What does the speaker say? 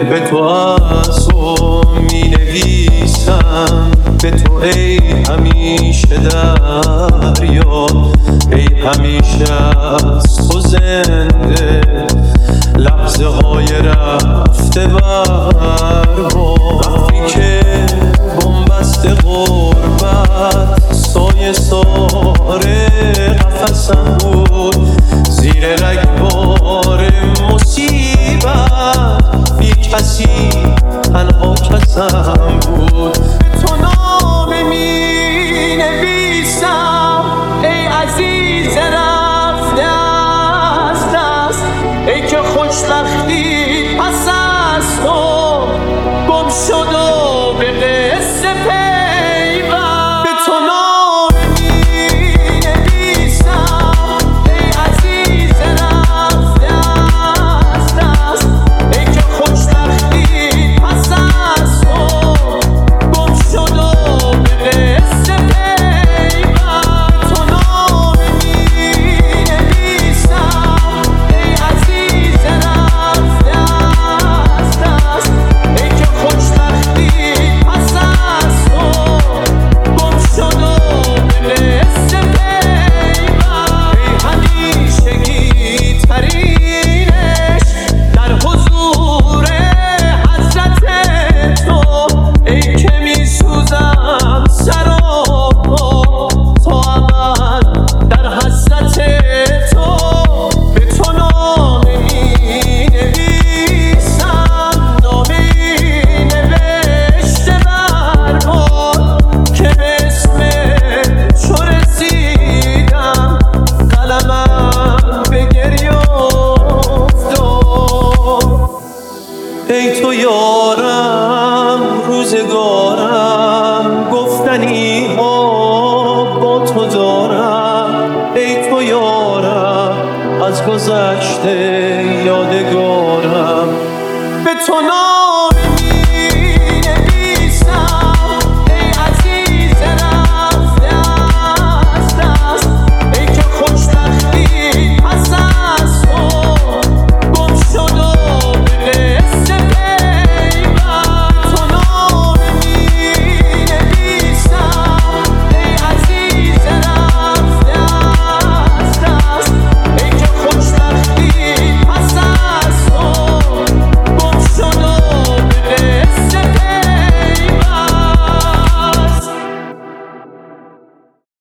به تو از تو می نویسم، به تو ای همیشه دریا، ای همیشه از تو زنده لحظه های رفته وقتی که بنبست غربت سایه ساره قفسم بود، زیر رگبار مصیبت بی کسی تنها کسم بود. تو نامه می نویسم ای عزیز رفته از دست، ای که خوشبختی پس از تو گم شد و به قصه پیوند. به تو نامه می نویسم ای عزیز رفته از دست، ای که خوشبختی پس از تو گم شد و به قصه پیوند. تو نامه می نویسم ای عزیز رفته از دست، ای که خوشبختی پس از تو گم شد و به قصه پیوند. ای همیشگی ترینش در حضور حضرت تو، ای که می سوزم سراپا تا ابد در حسرت تو. به تو نامه می نویسم، نامه ای نوشته بر باد که به اسم چو رسیدم قلمم به گریه افتاد. ای تو یارم روزگارم، گفتنی ها با تو دارم، ای تو یارم از گذشته یادگارم. به تو